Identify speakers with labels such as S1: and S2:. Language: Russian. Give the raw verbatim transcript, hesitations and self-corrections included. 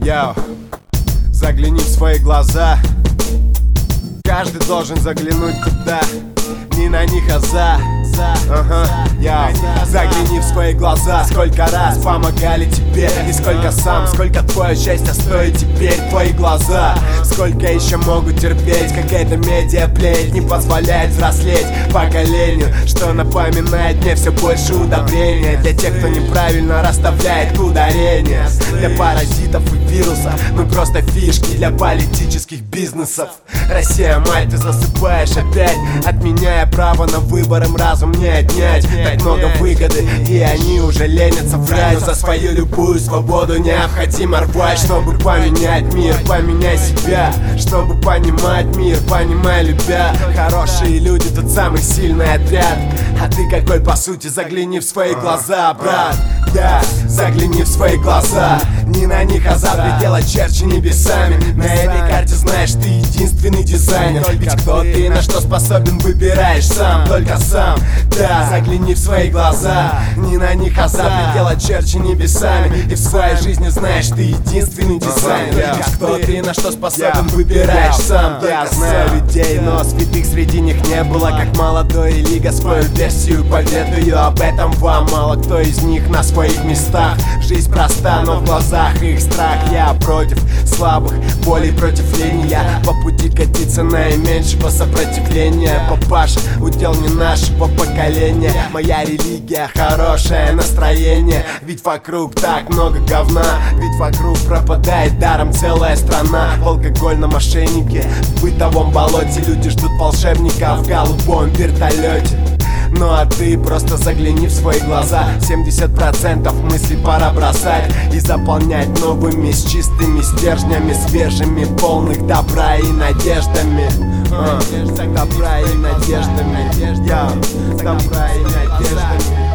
S1: Йоу, загляни в свои глаза. Каждый должен заглянуть туда, не на них, а за, за, ага, я. Загляни в свои глаза. Сколько раз помогали тебе, и сколько сам, сколько твое счастье стоит теперь твои глаза. Сколько еще могут терпеть, какая-то медиаплеть не позволяет взрослеть поколению, что напоминает мне все больше удобрения для тех, кто неправильно расставляет ударение. Для паразитов и вирусов мы просто фишки для политических бизнесов. Россия, мать, ты засыпаешь опять, отменяя право на выбор, им разум не отнять. Так много выгоды, и они уже ленятся врать. За свою любую свободу необходимо рвать, чтобы поменять мир, поменяй себя, чтобы понимать мир, понимай, любя. Хорошие люди, тот самый сильный отряд. А ты какой по сути? Загляни в свои глаза, брат. Да, загляни в свои глаза. Не на них, а за пределы черчи небесами. На этой карте знаешь, ты единственный дизайнер. Ведь кто ты, на что способен, выбираешь сам, только сам. Да, загляни в свои глаза. Не на них, а за пределы черчи небесами. И в своей жизни знаешь, ты единственный дизайнер. Ведь кто ты, на что способен, выбираешь сам. Я знаю людей, но святых среди них не было. Как молодой лига свою версию поведаю об этом вам. Мало кто из них на своих местах. Жизнь проста, но в глазах их страх. Я против слабых, болей против лени. Я по пути катиться наименьшего сопротивления. Папаша, удел не нашего поколения. Моя религия, хорошее настроение. Ведь вокруг так много говна, ведь вокруг пропадает даром целая страна. В алкогольном мошеннике, в бытовом болоте люди ждут волшебника в голубом вертолете. Ну а ты просто загляни в свои глаза. семьдесят процентов мыслей пора бросать и заполнять новыми, с чистыми стержнями, свежими, полных добра и надеждами. а, Добра и надеждами. Я, добра и надеждами.